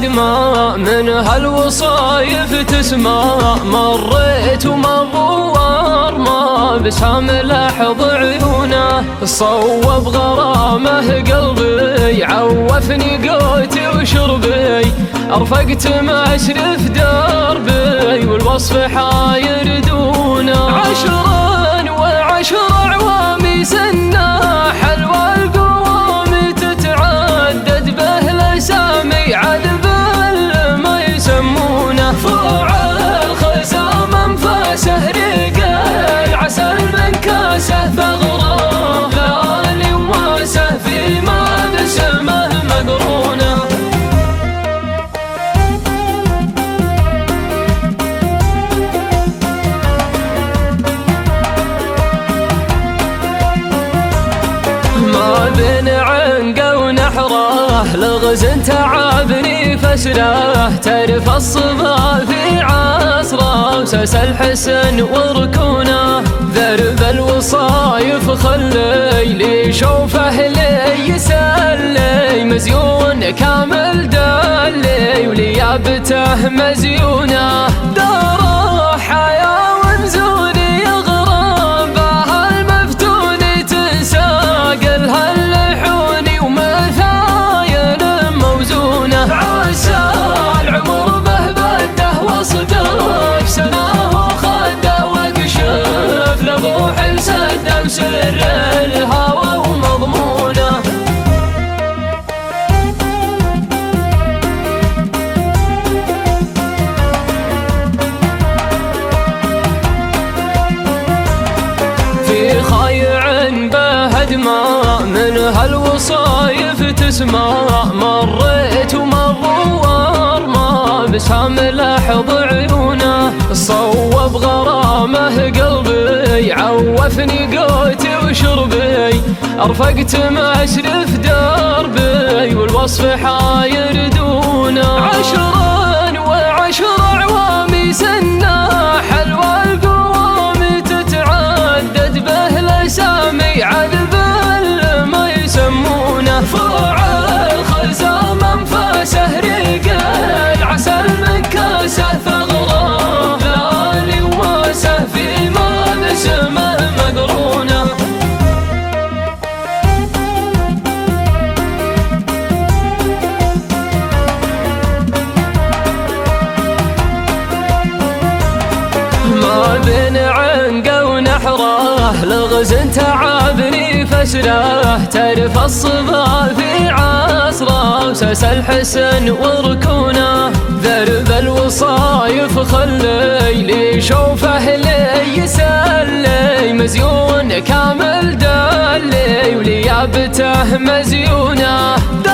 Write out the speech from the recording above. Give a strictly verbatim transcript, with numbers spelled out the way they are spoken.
هدمة من هالوصايف تسمع، مريت ومغوار ما بسام لحظ عيونه، صوب غرامه قلبي عوفني قوتي وشربي، ارفقت مشرف دربي والوصف حاير دونه، عشرا وعشر عوامي سنه حلوى القوام تتعدد به الاسامي عذب ما يسمونه، فوع الخزام انفاسه ريق العسل من كاسه ثغره غالي واسه فيما بسمه مقرونه. ما بين عنقه ونحره لغز تعبني فسره، تعرف الصبا في عصره وساس الحسن وركونه، ذرب الوصايف خلي لي شوفه لي يسلي، مزيون كامل دلي وليابته مزيونه، داره حياه ونزوني يغرم بها المفتون تنساق الهاللحوني ومثايل موزونه، عسى العمر به بده وصدف سناه وخده واكشف لبوح السده وسر الهوى ومضمونه. في خايع بهدمة من هالوصايف تسمع، مريت ومغوار ما بسام لحظ عيونه، صوب غرامه قلبي عوفني قوتي وشربي، ارفقت مشرف دربي والوصف حاير دونه، عشرا وعشر عوامي سنه حلوى القوام تتعدد به الاسامي عذب ما يسمونه، فوع الخزام انفاسه ريق العسل من كاسه ثغره غالي واسه فيما بسمه مقرونه. ما بين عنقه ونحره لغز تعبني فسره، تعرف الصبا في عصره وساس الحسن وركونه، ذرب الوصايف خلي لي شوفه لي يسلي، مزيون كامل دلي وليابته مزيونه،